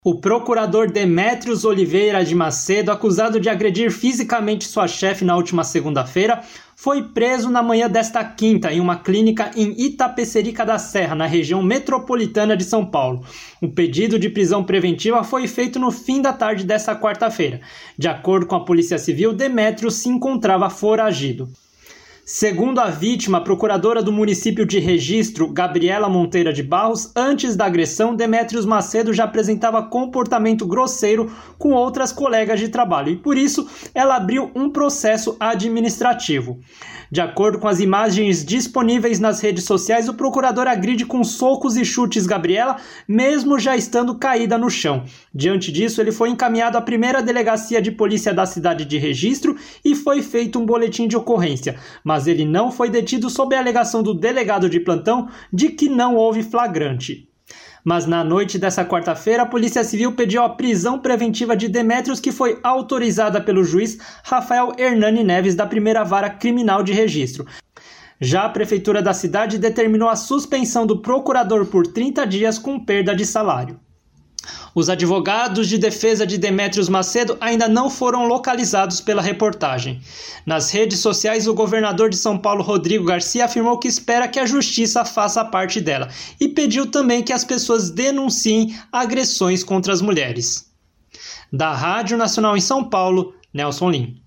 O procurador Demétrios Oliveira de Macedo, acusado de agredir fisicamente sua chefe na última segunda-feira, foi preso na manhã desta quinta em uma clínica em Itapecerica da Serra, na região metropolitana de São Paulo. O pedido de prisão preventiva foi feito no fim da tarde desta quarta-feira. De acordo com a Polícia Civil, Demétrios se encontrava foragido. Segundo a vítima, a procuradora do município de Registro, Gabriela Monteira de Barros, antes da agressão, Demétrios Macedo já apresentava comportamento grosseiro com outras colegas de trabalho e, por isso, ela abriu um processo administrativo. De acordo com as imagens disponíveis nas redes sociais, o procurador agride com socos e chutes Gabriela, mesmo já estando caída no chão. Diante disso, ele foi encaminhado à primeira delegacia de polícia da cidade de Registro e foi feito um boletim de ocorrência, mas ele não foi detido sob a alegação do delegado de plantão de que não houve flagrante. Mas na noite dessa quarta-feira, a Polícia Civil pediu a prisão preventiva de Demétrios, que foi autorizada pelo juiz Rafael Hernani Neves, da primeira vara criminal de Registro. Já a prefeitura da cidade determinou a suspensão do procurador por 30 dias com perda de salário. Os advogados de defesa de Demétrios Macedo ainda não foram localizados pela reportagem. Nas redes sociais, o governador de São Paulo, Rodrigo Garcia, afirmou que espera que a justiça faça parte dela e pediu também que as pessoas denunciem agressões contra as mulheres. Da Rádio Nacional em São Paulo, Nelson Lim.